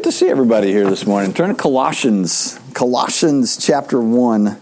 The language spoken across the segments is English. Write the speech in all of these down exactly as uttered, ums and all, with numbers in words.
to see everybody here this morning. Turn to Colossians, Colossians chapter one.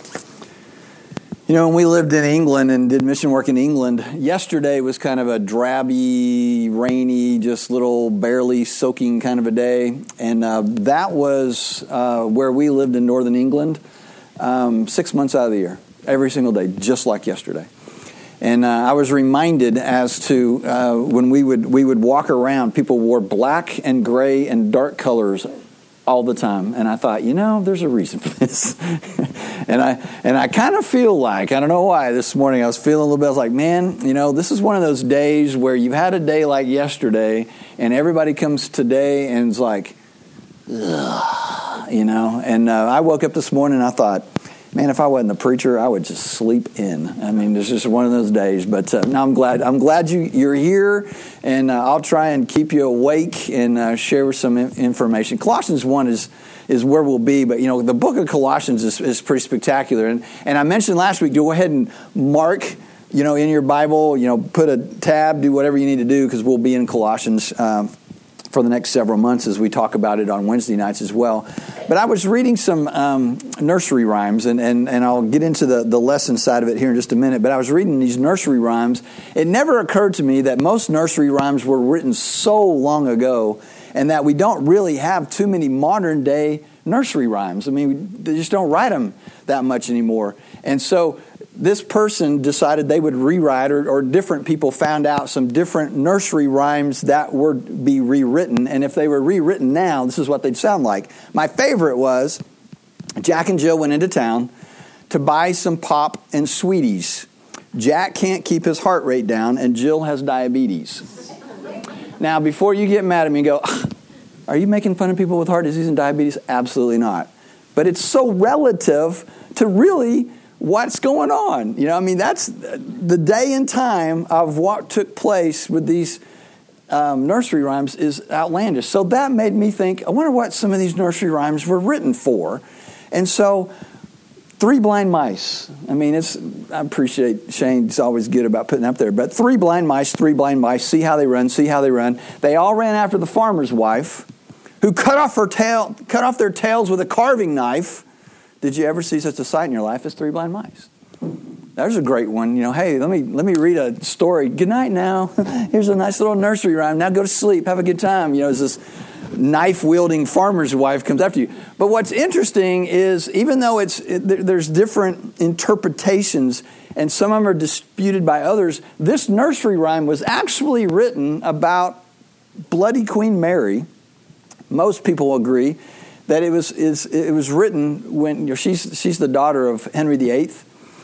You know, when we lived in England and did mission work in England, yesterday was kind of a drabby, rainy, just little barely soaking kind of a day. And uh, that was uh, where we lived in northern England, um, six months out of the year, every single day, just like yesterday. And uh, I was reminded as to uh, when we would we would walk around, people wore black and gray and dark colors all the time. And I thought, you know, there's a reason for this. and I and I kind of feel like, I don't know why, this morning I was feeling a little bit, I was like, man, you know, this is one of those days where you've had a day like yesterday, and everybody comes today and is like, ugh, you know. And uh, I woke up this morning and I thought, man, if I wasn't the preacher, I would just sleep in. I mean, it's just one of those days. But uh, now I'm glad I'm glad you, you're here, and uh, I'll try and keep you awake and uh, share some information. Colossians one is is where we'll be, but, you know, the book of Colossians is, is pretty spectacular. And, and I mentioned last week, go ahead and mark, you know, in your Bible, you know, put a tab, do whatever you need to do, because we'll be in Colossians um, for the next several months as we talk about it on Wednesday nights as well. But I was reading some um, nursery rhymes, and, and, and I'll get into the, the lesson side of it here in just a minute, but I was reading these nursery rhymes. It never occurred to me that most nursery rhymes were written so long ago, and that we don't really have too many modern-day nursery rhymes. I mean, they just don't write them that much anymore. And so this person decided they would rewrite, or, or different people found out some different nursery rhymes that would be rewritten. And if they were rewritten now, this is what they'd sound like. My favorite was, Jack and Jill went into town to buy some pop and sweeties. Jack can't keep his heart rate down, and Jill has diabetes. Now, before you get mad at me and go, are you making fun of people with heart disease and diabetes? Absolutely not. But it's so relative to really what's going on. You know, I mean, that's the day and time of what took place with these um, nursery rhymes is outlandish. So that made me think, I wonder what some of these nursery rhymes were written for. And so, Three Blind Mice. I mean, it's I appreciate Shane's always good about putting up there. But three blind mice, three blind mice, see how they run, see how they run. They all ran after the farmer's wife, who cut off her tail, cut off their tails with a carving knife. Did you ever see such a sight in your life as three blind mice? There's a great one. You know, hey, let me let me read a story. Good night now. Here's a nice little nursery rhyme. Now go to sleep. Have a good time. You know, as this knife-wielding farmer's wife comes after you. But what's interesting is, even though it's it, there's different interpretations, and some of them are disputed by others, this nursery rhyme was actually written about Bloody Queen Mary. Most people agree that it was is it was written when, you know, she's she's the daughter of Henry the Eighth,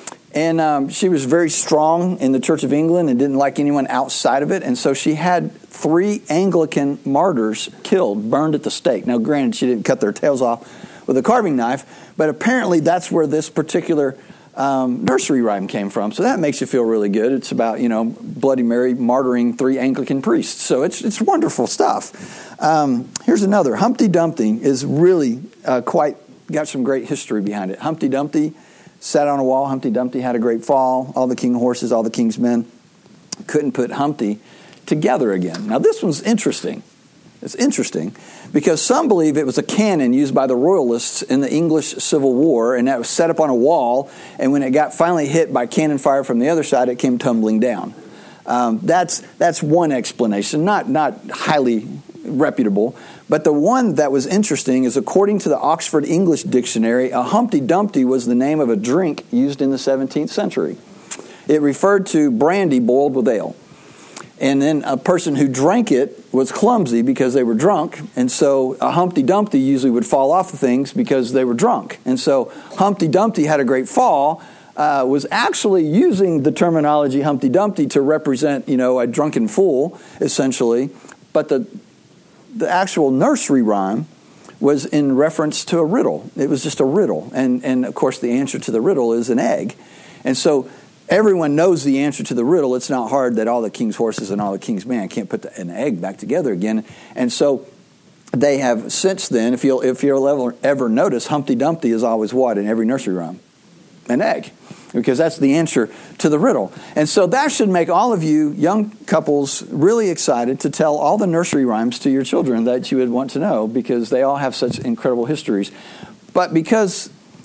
and um, she was very strong in the Church of England and didn't like anyone outside of it, and so she had three Anglican martyrs killed, burned at the stake. Now, granted, she didn't cut their tails off with a carving knife, but apparently that's where this particular um, nursery rhyme came from. So that makes you feel really good. It's about, you know, Bloody Mary martyring three Anglican priests. So it's it's wonderful stuff. Um, here's another. Humpty Dumpty is really uh, quite, got some great history behind it. Humpty Dumpty sat on a wall. Humpty Dumpty had a great fall. All the king horses, all the king's men couldn't put Humpty together again. Now, this one's interesting. It's interesting because some believe it was a cannon used by the royalists in the English Civil War, and that was set up on a wall, and when it got finally hit by cannon fire from the other side, it came tumbling down. Um, that's that's one explanation, not not highly reputable, but the one that was interesting is, according to the Oxford English Dictionary, a Humpty Dumpty was the name of a drink used in the seventeenth century. It referred to brandy boiled with ale. And then a person who drank it was clumsy because they were drunk. And so a Humpty Dumpty usually would fall off of things because they were drunk. And so Humpty Dumpty had a great fall, uh, was actually using the terminology Humpty Dumpty to represent, you know, a drunken fool, essentially. But the the actual nursery rhyme was in reference to a riddle. It was just a riddle. And, and of course, the answer to the riddle is an egg. And so everyone knows the answer to the riddle. It's not hard that all the king's horses and all the king's men can't put the, an egg back together again. And so they have since then, if you'll if you'll ever, ever notice, Humpty Dumpty is always what in every nursery rhyme? An egg. because that's the answer to the riddle. And so that should make all of you young couples really excited to tell all the nursery rhymes to your children that you would want to know, because they all have such incredible histories. But because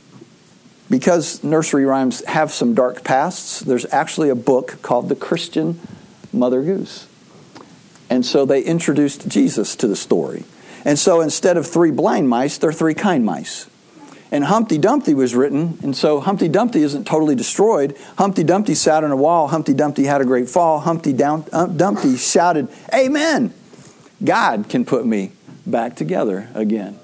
because nursery rhymes have some dark pasts, there's actually a book called The Christian Mother Goose. And so they introduced Jesus to the story. And so instead of three blind mice, there are three kind mice. And Humpty Dumpty was written, and so Humpty Dumpty isn't totally destroyed. Humpty Dumpty sat on a wall. Humpty Dumpty had a great fall. Humpty Dumpty shouted, "Amen! God can put me back together again."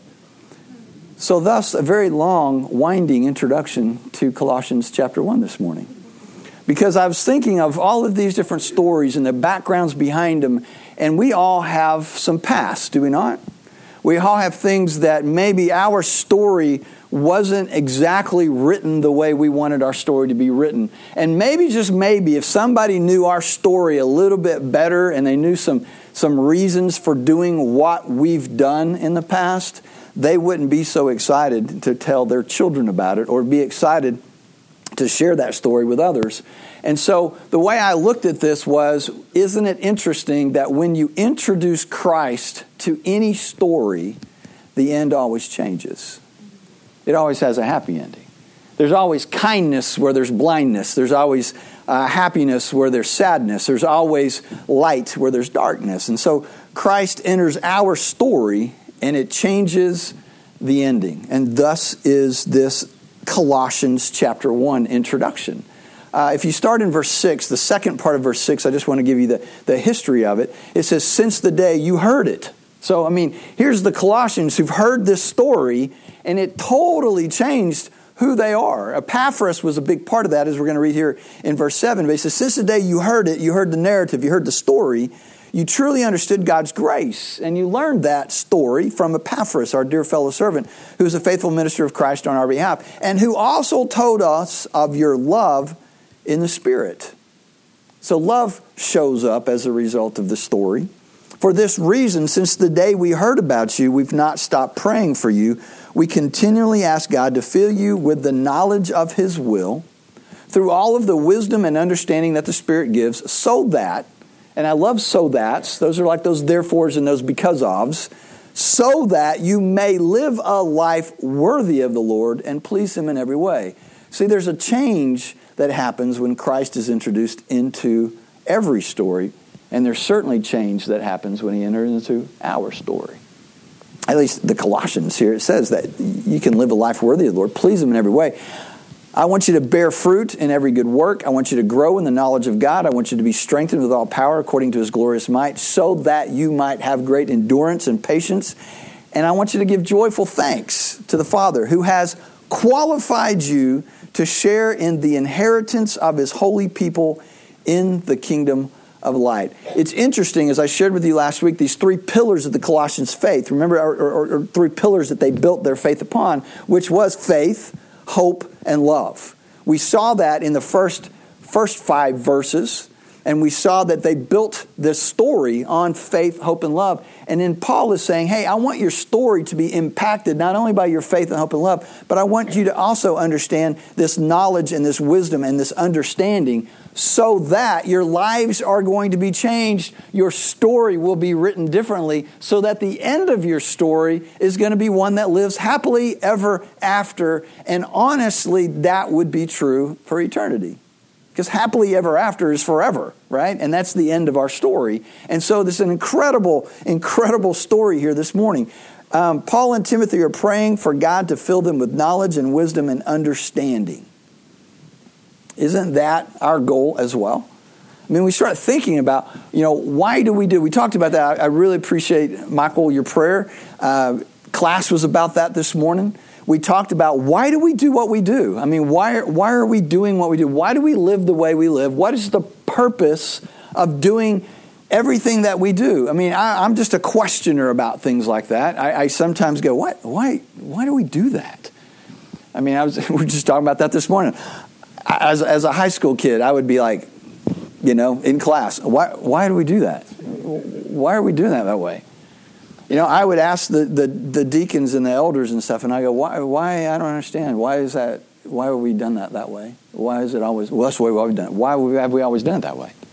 So thus, a very long, winding introduction to Colossians chapter one this morning. Because I was thinking of all of these different stories and the backgrounds behind them, and we all have some past, do we not? We all have things that maybe our story wasn't exactly written the way we wanted our story to be written. And maybe, just maybe, if somebody knew our story a little bit better and they knew some, some reasons for doing what we've done in the past, they wouldn't be so excited to tell their children about it or be excited to share that story with others. And so the way I looked at this was, isn't it interesting that when you introduce Christ to any story, the end always changes? It always has a happy ending. There's always kindness where there's blindness. There's always uh, happiness where there's sadness. There's always light where there's darkness. And so Christ enters our story and it changes the ending. And thus is this Colossians chapter one introduction. Uh, if you start in verse six, the second part of verse six, I just want to give you the, the history of it. It says, since the day you heard it. So, I mean, here's the Colossians who've heard this story, and it totally changed who they are. Epaphras was a big part of that, as we're going to read here in verse seven. But he says, since the day you heard it, you heard the narrative, you heard the story, you truly understood God's grace. And you learned that story from Epaphras, our dear fellow servant, who is a faithful minister of Christ on our behalf, and who also told us of your love in the Spirit. So love shows up as a result of the story. For this reason, since the day we heard about you, we've not stopped praying for you. We continually ask God to fill you with the knowledge of His will through all of the wisdom and understanding that the Spirit gives, so that, and I love so that's, those are like those therefores and those because ofs, so that you may live a life worthy of the Lord and please Him in every way. See, there's a change that happens when Christ is introduced into every story, and there's certainly change that happens when He enters into our story. At least the Colossians here, it says that you can live a life worthy of the Lord, please Him in every way. I want you to bear fruit in every good work. I want you to grow in the knowledge of God. I want you to be strengthened with all power according to His glorious might, so that you might have great endurance and patience. And I want you to give joyful thanks to the Father, who has qualified you to share in the inheritance of His holy people in the kingdom of light. It's interesting, as I shared with you last week, these three pillars of the Colossians' faith. Remember, or, or, or three pillars that they built their faith upon, which was faith, hope, and love. We saw that in the first, first five verses, and we saw that they built this story on faith, hope, and love. And then Paul is saying, hey, I want your story to be impacted not only by your faith and hope and love, but I want you to also understand this knowledge and this wisdom and this understanding, so that your lives are going to be changed. Your story will be written differently, so that the end of your story is going to be one that lives happily ever after. And honestly, that would be true for eternity. Because happily ever after is forever, right? And that's the end of our story. And so this is an incredible, incredible story here this morning. Um, Paul and Timothy are praying for God to fill them with knowledge and wisdom and understanding. Isn't that our goal as well? I mean, we start thinking about, you know, why do we do? We talked about that. I really appreciate, Michael, your prayer. Uh, class was about that this morning. We talked about, why do we do what we do? I mean, why, why are we doing what we do? Why do we live the way we live? What is the purpose of doing everything that we do? I mean, I, I'm just a questioner about things like that. I, I sometimes go, what? Why, why do we do that? I mean, I was, we were just talking about that this morning. As, as a high school kid, I would be like, you know, in class, why, why do we do that? Why are we doing that that way? You know, I would ask the, the, the deacons and the elders and stuff, and I go, why, why? I don't understand. Why is that? why have we done that that way? Why is it always, well, that's the way we've always done it. Why have we always done it that way?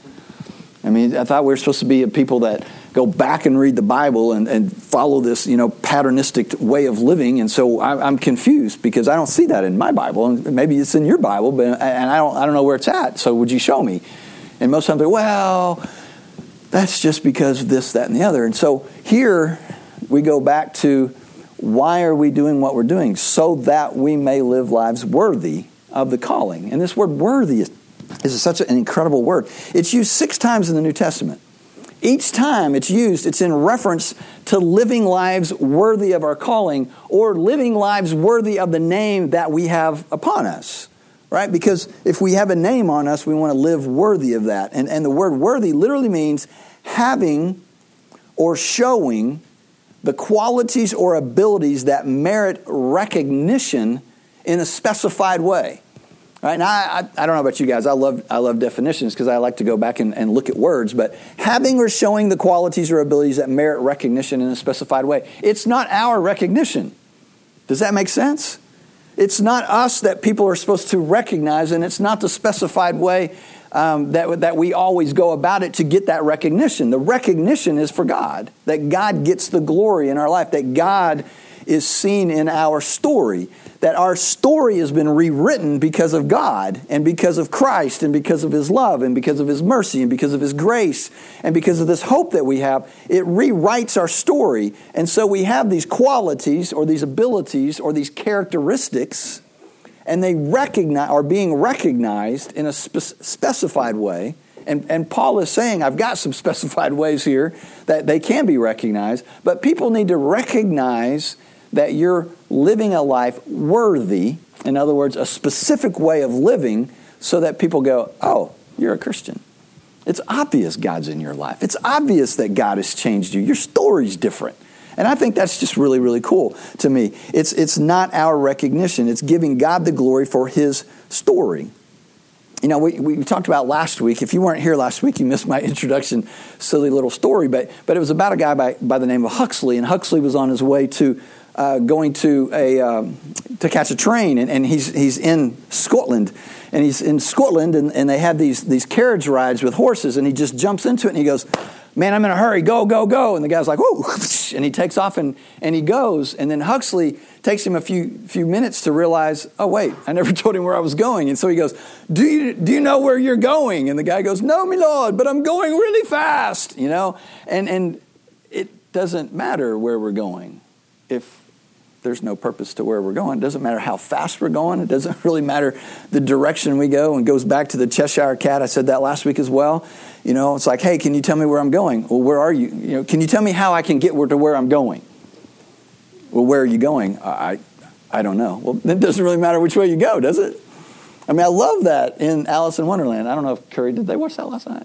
I mean, I thought we were supposed to be a people that go back and read the Bible and, and follow this, you know, patternistic way of living. And so I, I'm confused because I don't see that in my Bible. And maybe it's in your Bible, but and I don't I don't know where it's at. So would you show me? And most times they're, well, that's just because of this, that, and the other. And so here we go back to why are we doing what we're doing? So that we may live lives worthy of the calling. And this word worthy is, is such an incredible word. It's used six times in the New Testament. Each time it's used, it's in reference to living lives worthy of our calling or living lives worthy of the name that we have upon us, right? Because if we have a name on us, we want to live worthy of that. And, and the word worthy literally means having or showing the qualities or abilities that merit recognition in a specified way. Right? Now, I, I don't know about you guys. I love I love definitions because I like to go back and, and look at words. But having or showing the qualities or abilities that merit recognition in a specified way. It's not our recognition. Does that make sense? It's not us that people are supposed to recognize, and it's not the specified way um, that, that we always go about it to get that recognition. The recognition is for God, that God gets the glory in our life, that God is seen in our story, that our story has been rewritten because of God and because of Christ and because of His love and because of His mercy and because of His grace and because of this hope that we have. It rewrites our story. And so we have these qualities or these abilities or these characteristics, and they recognize are being recognized in a spe- specified way. And, and Paul is saying, I've got some specified ways here that they can be recognized, but people need to recognize that you're living a life worthy, in other words, a specific way of living, so that people go, oh, you're a Christian. It's obvious God's in your life. It's obvious that God has changed you. Your story's different. And I think that's just really, really cool to me. It's, it's not our recognition. It's giving God the glory for His story. You know, we, we talked about last week. If you weren't here last week, you missed my introduction, silly little story. But but it was about a guy by, by the name of Huxley. And Huxley was on his way to uh, going to a um, to catch a train. And, and he's he's in Scotland. And he's in Scotland, and, and they have these, these carriage rides with horses. And he just jumps into it, and he goes, man, I'm in a hurry. Go, go, go. And the guy's like, whoa. And he takes off, and, and he goes. And then Huxley takes him a few few minutes to realize, oh, wait, I never told him where I was going. And so he goes, do you do you know where you're going? And the guy goes, no, my lord, but I'm going really fast, you know. And and it doesn't matter where we're going if there's no purpose to where we're going. It doesn't matter how fast we're going. It doesn't really matter the direction we go. And it goes back to the Cheshire Cat. I said that last week as well. You know, it's like, hey, can you tell me where I'm going? Well, where are you? You know, can you tell me how I can get where, to where I'm going? Well, where are you going? I, I don't know. Well, it doesn't really matter which way you go, does it? I mean, I love that in Alice in Wonderland. I don't know if Curry, did they watch that last night?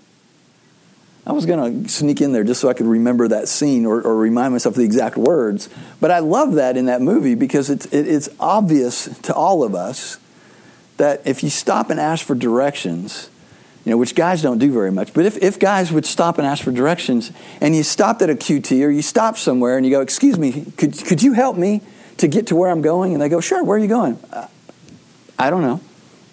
I was going to sneak in there just so I could remember that scene or, or remind myself of the exact words. But I love that in that movie because it's, it, it's obvious to all of us that if you stop and ask for directions, you know, which guys don't do very much, but if, if guys would stop and ask for directions and you stopped at a Q T or you stopped somewhere and you go, excuse me, could, could you help me to get to where I'm going? And they go, sure, where are you going? Uh, I don't know.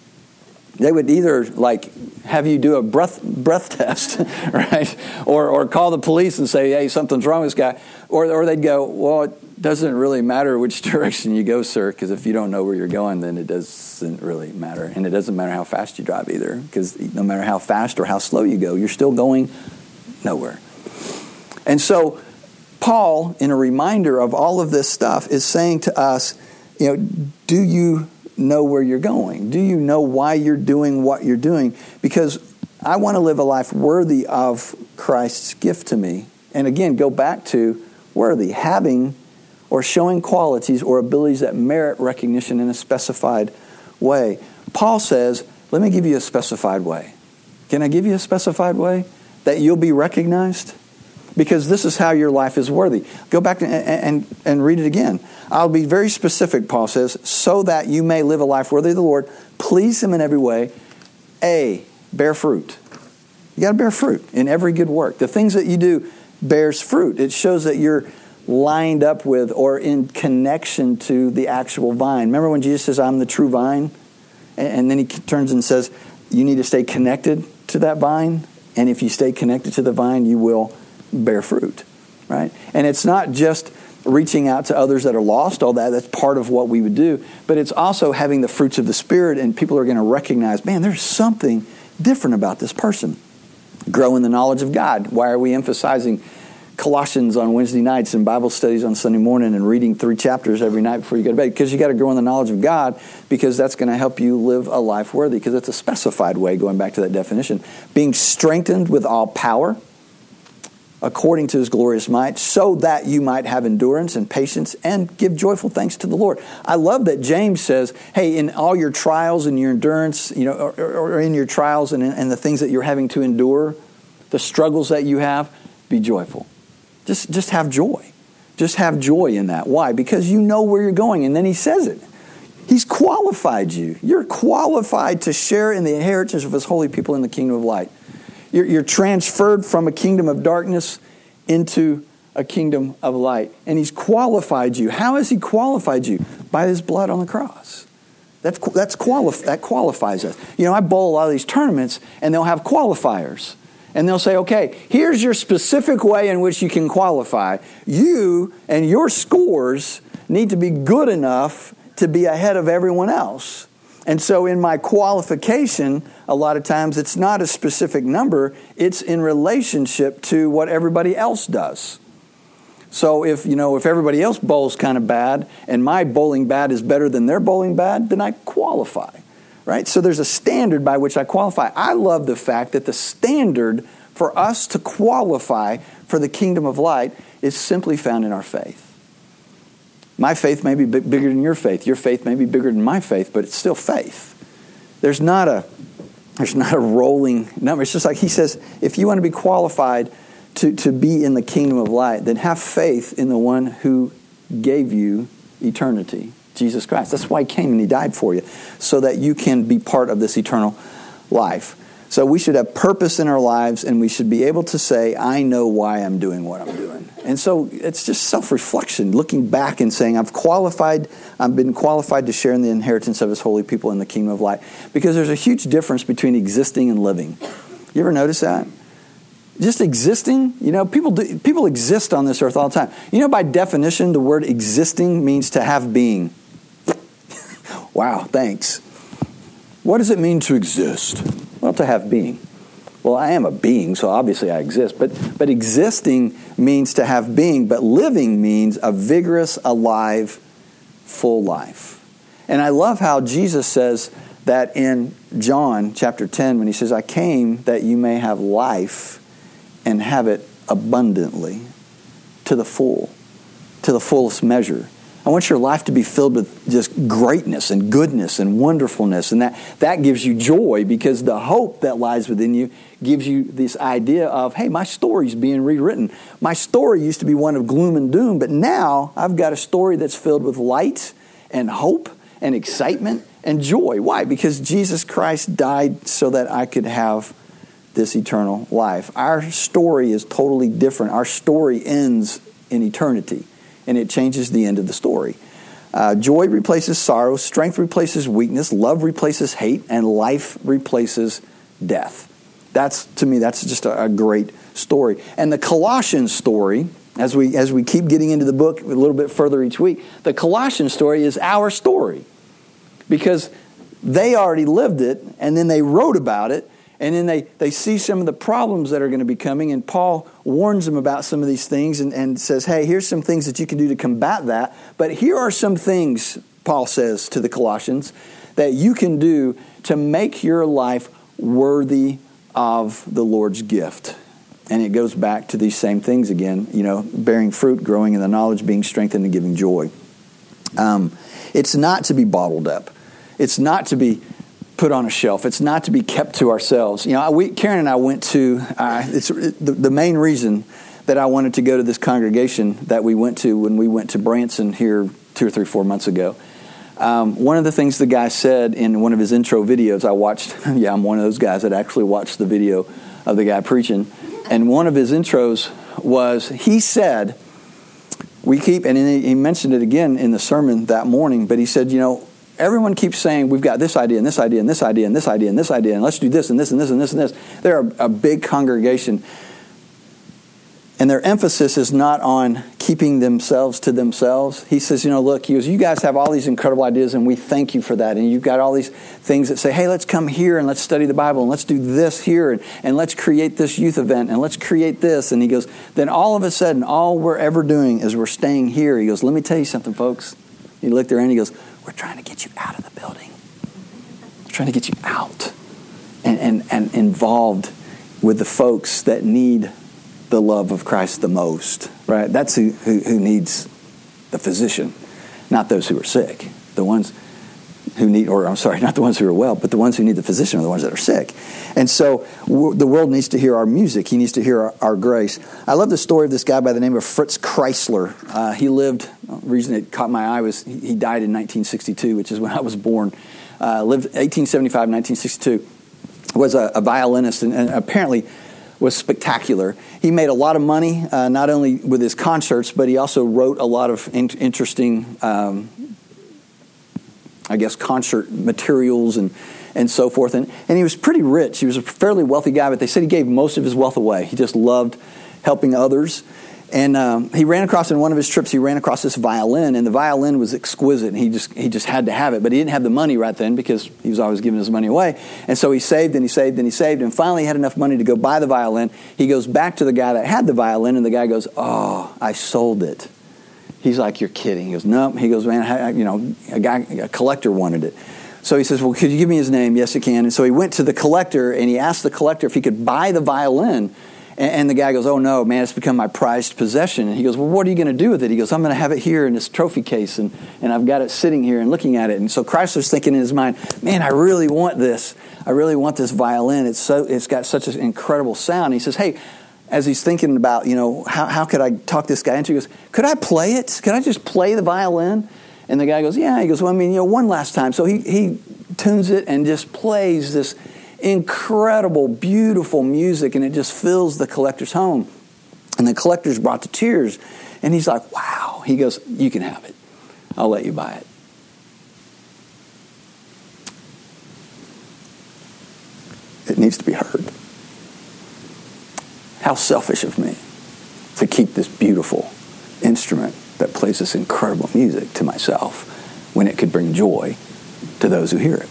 They would either like have you do a breath breath test, right, or or call the police and say, "Hey, something's wrong with this guy," or or they'd go, "Well, it doesn't really matter which direction you go, sir, because if you don't know where you're going, then it doesn't really matter, and it doesn't matter how fast you drive either, because no matter how fast or how slow you go, you're still going nowhere." And so, Paul, in a reminder of all of this stuff, is saying to us, you know, do you know where you're going? Do you know why you're doing what you're doing? Because I want to live a life worthy of Christ's gift to me. And again, go back to worthy, having or showing qualities or abilities that merit recognition in a specified way. Paul says, let me give you a specified way. Can I give you a specified way that you'll be recognized? Because this is how your life is worthy. Go back and, and, and read it again. I'll be very specific, Paul says, so that you may live a life worthy of the Lord, please Him in every way. A, bear fruit. You got to bear fruit in every good work. The things that you do bears fruit. It shows that you're lined up with or in connection to the actual vine. Remember when Jesus says, I'm the true vine? And, and then he turns and says, you need to stay connected to that vine. And if you stay connected to the vine, you will bear fruit, right? And it's not just reaching out to others that are lost, all that, that's part of what we would do. But it's also having the fruits of the Spirit, and people are going to recognize, man, there's something different about this person. Grow in the knowledge of God. Why are we emphasizing Colossians on Wednesday nights and Bible studies on Sunday morning and reading three chapters every night before you go to bed? Because you got to grow in the knowledge of God, because that's going to help you live a life worthy, because it's a specified way, going back to that definition. Being strengthened with all power, according to His glorious might, so that you might have endurance and patience and give joyful thanks to the Lord. I love that James says, hey, in all your trials and your endurance, you know, or, or in your trials and, and the things that you're having to endure, the struggles that you have, be joyful. Just, just have joy. Just have joy in that. Why? Because you know where you're going. And then he says it. He's qualified you. You're qualified to share in the inheritance of His holy people in the kingdom of light. You're, you're transferred from a kingdom of darkness into a kingdom of light. And He's qualified you. How has He qualified you? By His blood on the cross. That's, that's qualif- that qualifies us. You know, I bowl a lot of these tournaments, and they'll have qualifiers. And they'll say, okay, here's your specific way in which you can qualify. You and your scores need to be good enough to be ahead of everyone else. And so in my qualification, a lot of times it's not a specific number. It's in relationship to what everybody else does. So if, you know, if everybody else bowls kind of bad and my bowling bad is better than their bowling bad, then I qualify. Right? So there's a standard by which I qualify. I love the fact that the standard for us to qualify for the kingdom of light is simply found in our faith. My faith may be b- bigger than your faith. Your faith may be bigger than my faith, but it's still faith. There's not a there's not a rolling number. It's just like he says, if you want to be qualified to, to be in the kingdom of light, then have faith in the one who gave you eternity. Jesus Christ. That's why He came and He died for you, so that you can be part of this eternal life. So we should have purpose in our lives, and we should be able to say, I know why I'm doing what I'm doing. And so it's just self-reflection, looking back and saying, I've qualified, I've been qualified to share in the inheritance of His holy people in the kingdom of light. Because there's a huge difference between existing and living. You ever notice that? Just existing, you know, people do, people exist on this earth all the time. You know, by definition, the word existing means to have being. Wow, thanks. What does it mean to exist? Well, to have being. Well, I am a being, so obviously I exist. But but existing means to have being, but living means a vigorous, alive, full life. And I love how Jesus says that in John chapter ten, when He says, I came that you may have life and have it abundantly, to the full, to the fullest measure. I want your life to be filled with just greatness and goodness and wonderfulness. And that, that gives you joy, because the hope that lies within you gives you this idea of, hey, my story's being rewritten. My story used to be one of gloom and doom, but now I've got a story that's filled with light and hope and excitement and joy. Why? Because Jesus Christ died so that I could have this eternal life. Our story is totally different. Our story ends in eternity. And it changes the end of the story. Uh, joy replaces sorrow, strength replaces weakness, love replaces hate, and life replaces death. That's, to me, that's just a, a great story. And the Colossians story, as we as we keep getting into the book a little bit further each week, the Colossians story is our story. Because they already lived it, and then they wrote about it, and then they, they see some of the problems that are going to be coming, and Paul warns them about some of these things and, and says, hey, here's some things that you can do to combat that. But here are some things, Paul says to the Colossians, that you can do to make your life worthy of the Lord's gift. And it goes back to these same things again, you know, bearing fruit, growing in the knowledge, being strengthened, and giving joy. Um, it's not to be bottled up. It's not to be put on a shelf. It's not to be kept to ourselves. You know, we, Karen and I went to, uh, it's it, the, the main reason that I wanted to go to this congregation that we went to when we went to Branson here two or three, four months ago. Um, one of the things the guy said in one of his intro videos, I watched, yeah, I'm one of those guys that actually watched the video of the guy preaching. And one of his intros was, he said, we keep, and he mentioned it again in the sermon that morning, but he said, you know, everyone keeps saying, we've got this idea and this idea and this idea and this idea and this idea, and let's do this and this and this and this and this. They're a, a big congregation. And their emphasis is not on keeping themselves to themselves. He says, you know, look, he goes, you guys have all these incredible ideas, and we thank you for that. And you've got all these things that say, hey, let's come here and let's study the Bible, and let's do this here, and, and let's create this youth event, and let's create this. And he goes, then all of a sudden, all we're ever doing is we're staying here. He goes, let me tell you something, folks. He looked around and he goes, we're trying to get you out of the building. We're trying to get you out and, and, and involved with the folks that need the love of Christ the most, right? That's who, who, who needs the physician, not those who are sick. The ones who need, or I'm sorry, not the ones who are well, but the ones who need the physician are the ones that are sick. And so w- the world needs to hear our music. He needs to hear our, our grace. I love the story of this guy by the name of Fritz Kreisler. Uh, he lived, the reason it caught my eye was he, he died in nineteen sixty-two, which is when I was born. Uh, lived eighteen seventy-five, nineteen sixty-two. Was a, a violinist and, and apparently was spectacular. He made a lot of money, uh, not only with his concerts, but he also wrote a lot of in- interesting, um, I guess, concert materials and, and so forth. And, and he was pretty rich. He was a fairly wealthy guy, but they said he gave most of his wealth away. He just loved helping others. And um, he ran across, in one of his trips, he ran across this violin, and the violin was exquisite, and he just he just had to have it. But he didn't have the money right then because he was always giving his money away. And so he saved and he saved and he saved, and finally he had enough money to go buy the violin. He goes back to the guy that had the violin, and the guy goes, oh, I sold it. He's like, you're kidding. He goes, no. He goes, man, I, you know, a guy, a collector wanted it. So he says, well, could you give me his name? Yes, I can. And so he went to the collector, and he asked the collector if he could buy the violin. And the guy goes, oh, no, man, it's become my prized possession. And he goes, well, what are you going to do with it? He goes, I'm going to have it here in this trophy case, and, and I've got it sitting here and looking at it. And so Chrysler's thinking in his mind, man, I really want this. I really want this violin. It's so it's got such an incredible sound. And he says, hey, as he's thinking about, you know, how, how could I talk this guy into, he goes, could I play it? Could I just play the violin? And the guy goes, yeah. He goes, well, I mean, you know, one last time. So he, he tunes it and just plays this incredible, beautiful music, and it just fills the collector's home. And the collector's brought to tears, and he's like, wow. He goes, you can have it. I'll let you buy it. It needs to be heard. How selfish of me to keep this beautiful instrument that plays this incredible music to myself when it could bring joy to those who hear it.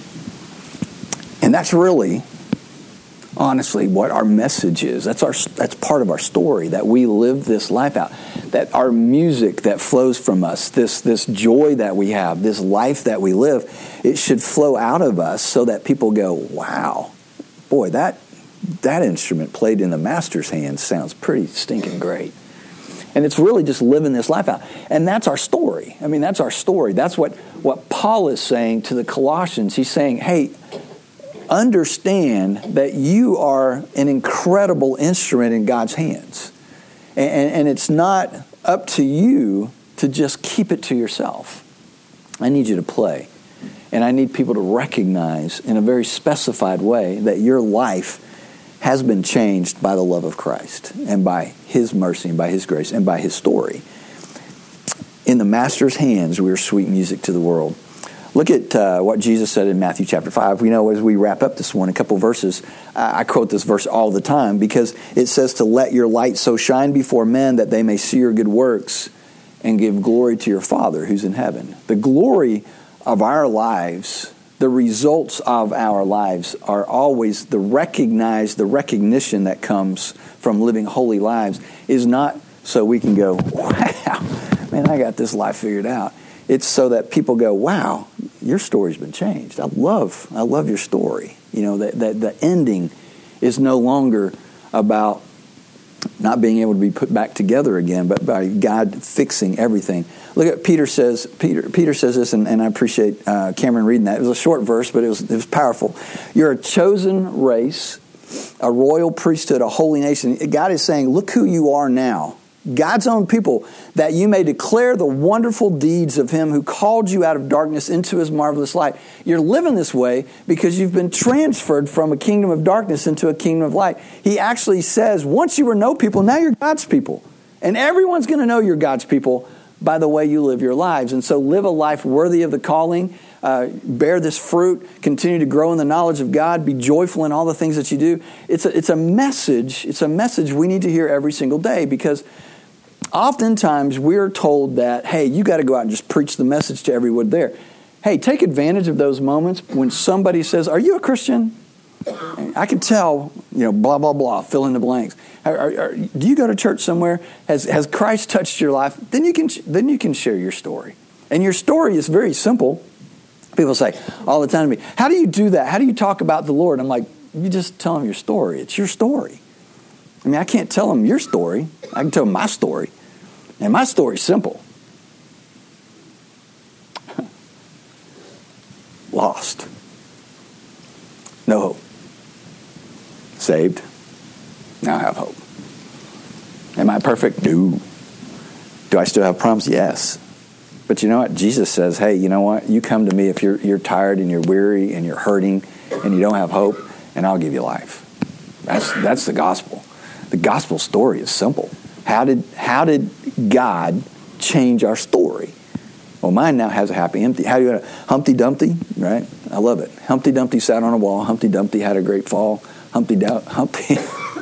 And that's really, honestly, what our message is. That's our that's part of our story, that we live this life out. That our music that flows from us, this, this joy that we have, this life that we live, it should flow out of us so that people go, wow, boy, that that instrument played in the master's hands sounds pretty stinking great. And it's really just living this life out. And that's our story. I mean, that's our story. That's what, what Paul is saying to the Colossians. He's saying, hey, understand that you are an incredible instrument in God's hands. And, and it's not up to you to just keep it to yourself. I need you to play. And I need people to recognize in a very specified way that your life has been changed by the love of Christ and by His mercy and by His grace and by His story. In the Master's hands, we are sweet music to the world. Look at uh, what Jesus said in Matthew chapter five. We know as we wrap up this one, a couple verses. Uh, I quote this verse all the time because it says to let your light so shine before men that they may see your good works and give glory to your Father who's in heaven. The glory of our lives, the results of our lives are always the recognized, the recognition that comes from living holy lives is not so we can go, wow, man, I got this life figured out. It's so that people go, wow, your story's been changed. I love, I love your story. You know, that, that the ending is no longer about not being able to be put back together again, but by God fixing everything. Look at Peter says. Peter Peter says this, and, and I appreciate uh, Cameron reading that. It was a short verse, but it was it was powerful. You're a chosen race, a royal priesthood, a holy nation. God is saying, look who you are now. God's own people, that you may declare the wonderful deeds of Him who called you out of darkness into His marvelous light. You're living this way because you've been transferred from a kingdom of darkness into a kingdom of light. He actually says, once you were no people, now you're God's people. And everyone's going to know you're God's people by the way you live your lives. And so live a life worthy of the calling, uh, bear this fruit, continue to grow in the knowledge of God, be joyful in all the things that you do. It's a, it's a message. It's a message we need to hear every single day, because oftentimes we're told that, hey, you got to go out and just preach the message to everyone there. Hey, take advantage of those moments when somebody says, are you a Christian? I can tell, you know, blah, blah, blah, fill in the blanks. Are, are, are, do you go to church somewhere? Has has Christ touched your life? Then you can then you can share your story. And your story is very simple. People say all the time to me, how do you do that? How do you talk about the Lord? I'm like, you just tell them your story. It's your story. I mean, I can't tell them your story. I can tell them my story. And my story's simple. Lost. No hope. Saved. Now I have hope. Am I perfect? No. Do I still have problems? Yes. But you know what? Jesus says, hey, you know what? You come to me if you're you're tired and you're weary and you're hurting and you don't have hope, and I'll give you life. That's that's the gospel. The gospel story is simple. How did how did God change our story? Well, mine now has a happy empty. How do you Humpty Dumpty, right? I love it. Humpty Dumpty sat on a wall. Humpty Dumpty had a great fall. Humpty du- Humpty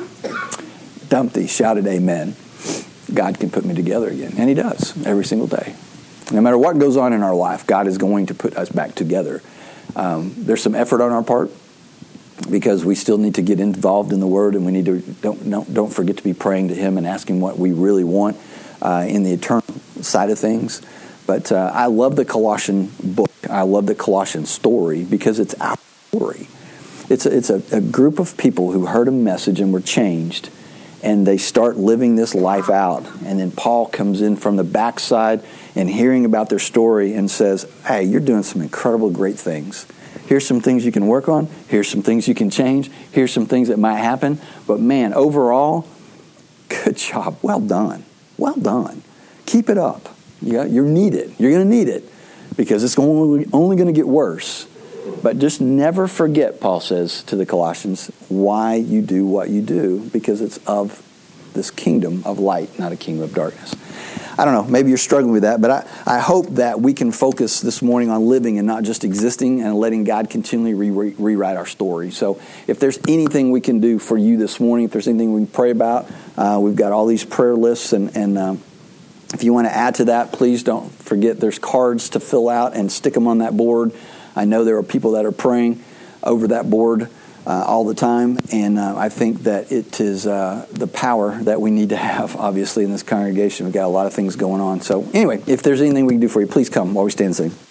Dumpty shouted amen. God can put me together again. And he does every single day. No matter what goes on in our life, God is going to put us back together. Um, there's some effort on our part because we still need to get involved in the Word, and we need to don't don't, don't forget to be praying to Him and asking what we really want uh, in the eternal side of things. But uh, I love the Colossian book. I love the Colossian story because it's our story. It's a, it's a, a group of people who heard a message and were changed, and they start living this life out. And then Paul comes in from the backside and hearing about their story and says, hey, you're doing some incredible, great things. Here's some things you can work on. Here's some things you can change. Here's some things that might happen. But man, overall, good job. Well done. Well done. Keep it up. Yeah, you're needed. You're going to need it because it's only, only going to get worse. But just never forget, Paul says to the Colossians, why you do what you do, because it's of this kingdom of light, not a kingdom of darkness. I don't know, maybe you're struggling with that, but I, I hope that we can focus this morning on living and not just existing and letting God continually re- re- rewrite our story. So if there's anything we can do for you this morning, if there's anything we can pray about, uh, we've got all these prayer lists, and, and um, if you want to add to that, please don't forget there's cards to fill out and stick them on that board. I know there are people that are praying over that board uh, all the time, and uh, I think that it is uh, the power that we need to have, obviously, in this congregation. We've got a lot of things going on. So anyway, if there's anything we can do for you, please come while we stand and sing.